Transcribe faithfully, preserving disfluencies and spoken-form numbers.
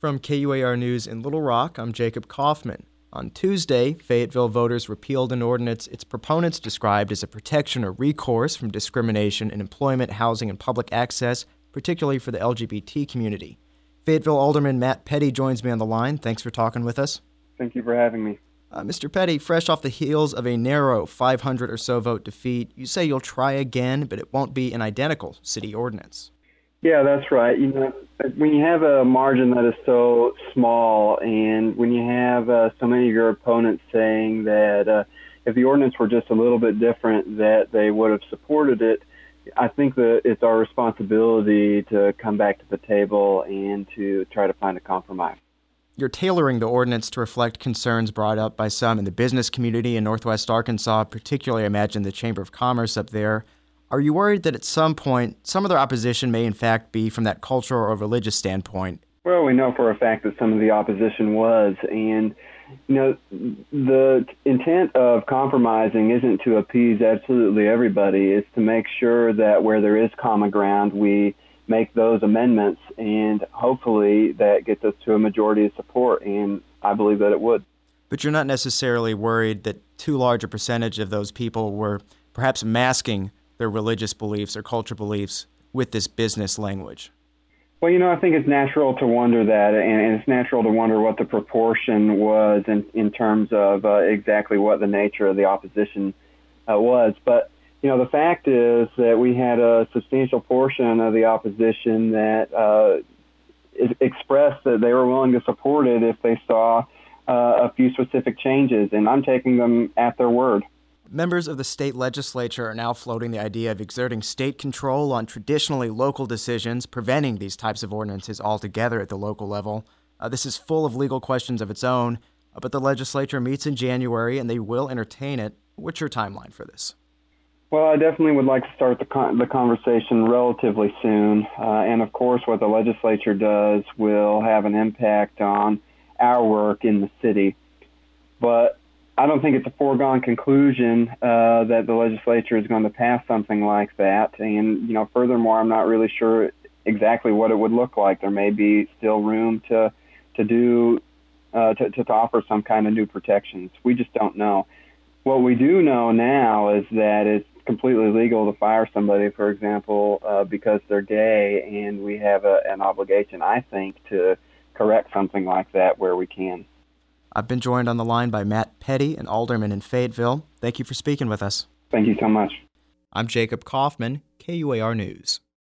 From K U A R News in Little Rock, I'm Jacob Kaufman. On Tuesday, Fayetteville voters repealed an ordinance its proponents described as a protection or recourse from discrimination in employment, housing, and public access, particularly for the L G B T community. Fayetteville Alderman Matt Petty joins me on the line. Thanks for talking with us. Thank you for having me. Uh, Mister Petty, fresh off the heels of a narrow five hundred or so vote defeat, you say you'll try again, but it won't be an identical city ordinance. Yeah, that's right. You know, when you have a margin that is so small, and when you have uh, so many of your opponents saying that uh, if the ordinance were just a little bit different, that they would have supported it, I think that it's our responsibility to come back to the table and to try to find a compromise. You're tailoring the ordinance to reflect concerns brought up by some in the business community in Northwest Arkansas, particularly, I imagine, the Chamber of Commerce up there. Are you worried that at some point, some of their opposition may in fact be from that cultural or religious standpoint? Well, we know for a fact that some of the opposition was, and you know, the intent of compromising isn't to appease absolutely everybody. It's to make sure that where there is common ground, we make those amendments, and hopefully that gets us to a majority of support, and I believe that it would. But you're not necessarily worried that too large a percentage of those people were perhaps masking their religious beliefs or cultural beliefs with this business language? Well, you know, I think it's natural to wonder that, and it's natural to wonder what the proportion was in, in terms of uh, exactly what the nature of the opposition uh, was. But, you know, the fact is that we had a substantial portion of the opposition that uh, expressed that they were willing to support it if they saw uh, a few specific changes, and I'm taking them at their word. Members of the state legislature are now floating the idea of exerting state control on traditionally local decisions, preventing these types of ordinances altogether at the local level. Uh, this is full of legal questions of its own, uh, but the legislature meets in January and they will entertain it. What's your timeline for this? Well, I definitely would like to start the con- the conversation relatively soon. Uh, and of course, what the legislature does will have an impact on our work in the city. But I don't think it's a foregone conclusion uh, that the legislature is going to pass something like that. And, you know, furthermore, I'm not really sure exactly what it would look like. There may be still room to to do uh, to, to offer some kind of new protections. We just don't know. What we do know now is that it's completely legal to fire somebody, for example, uh, because they're gay, and we have a, an obligation, I think, to correct something like that where we can. I've been joined on the line by Matt Petty, an alderman in Fayetteville. Thank you for speaking with us. Thank you so much. I'm Jacob Kaufman, K U A R News.